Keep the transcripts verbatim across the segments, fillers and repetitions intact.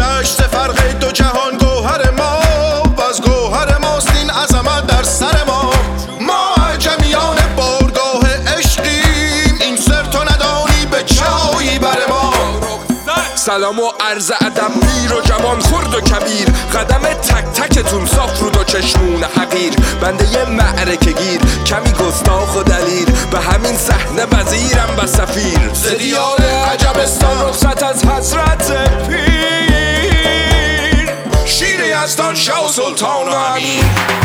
گذشت فرق دو جهان گوهر ما و از گوهر ماست این عظمت در سر ما. ما عجمیان بارگاه عشقیم، این سر تو ندانی به چایی بر ما. سلام و عرض ادب پیر و جوان خرد و کبیر، قدم تک تکتون صاف رود و چشمون حقیر. بنده یه معرکه گیر کمی گستاخ و دلیر، به همین صحنه وزیرم و سفیر. ز دیار عجبستان رخصت از حسرت پیر، شیر یزدان شاه و سلطان و امیر.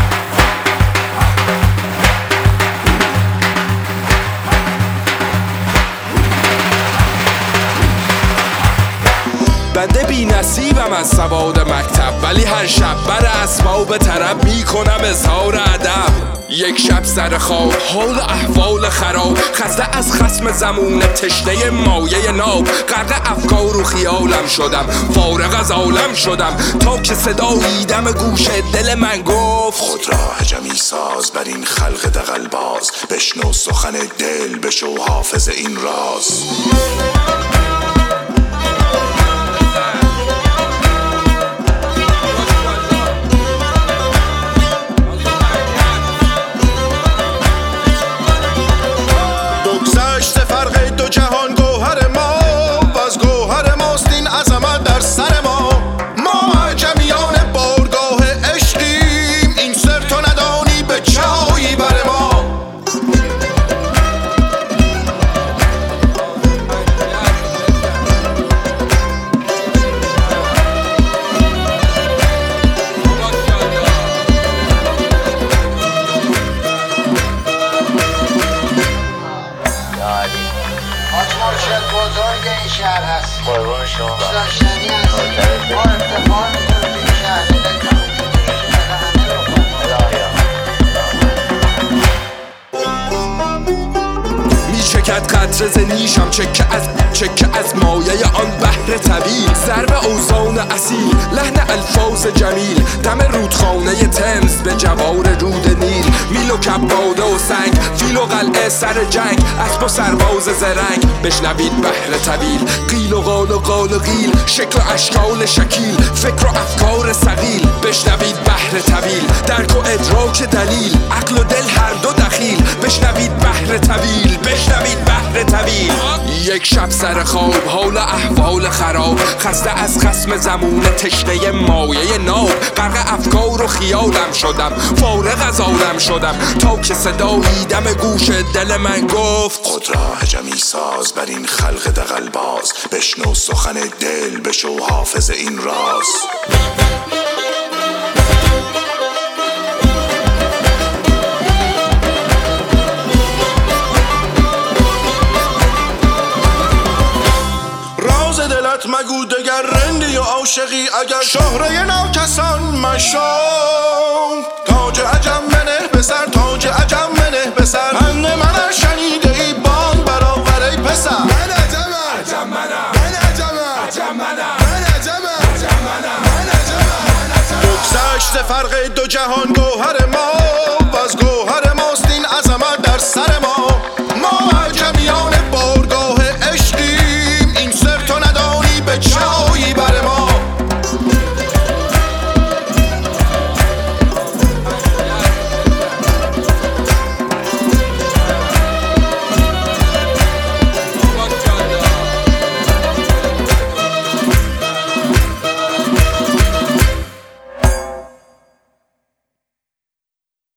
بنده بی نصیبم از سواد مکتب، ولی هر شب بر اسباب طرب میکنم اظهار ادب. یک شب سر خواب حال احوال خراب، خسته از خصم زمونه تشنه مایه ناب. غرق افکار و خیالم شدم، فارغ از عالم شدم، تا که صدایی دم گوش دل من گفت خود را عجمی ساز بر این خلق دغل باز. بشنو سخن دل بشو حافظ این راز. مرشد بزرگ این شهر هست. قربان شما. داشتنی هست. ما افتخار میکنیم این شهر. میچکد قطره ز نیشم، چکه از چکه از مایه آن بحر طویل. ضرب اوزان اصیل، لحن الفاظ جمیل، دم رودخانه تمز به جوار رود نیل. میل و کباده و سنگ، فیل و قلعه سر جنگ، اسب و سرباز زرنگ. بشنوید بحر طویل، قیل و قال و قال و قیل، شکل و اشکال شکیل، فکر و افکار ثقیل. بشنوید بحر طویل، درک و ادراک دلیل، عقل و دل هر دو دخیل. بشنوید بحر طویل، بشنوید بحر طویل. یک شب سر خواب حال احوال خراب، خسته از خصم زمونه تشنه مایه ناب. غرق افکار و خیالم شدم، فارغ از عالم شدم، تا که صدایی دم گوش دل من گفت خود را عجمی ساز بر این خلق دغل باز. بشنو سخن دل بشو حافظ این راز. دلت مگو دگر رندی و عاشقی، اگر شهره ناکسان مشو. تاج عجم منه به سر، تاج عجم منه به سر. من من شنیده ای بان برآور ای پسر. من عجمم، عجم منم، من عجمم، عجم منم، من عجمم، عجم منم، من عجمم. بگذشت فرق دو جهان گوهر ما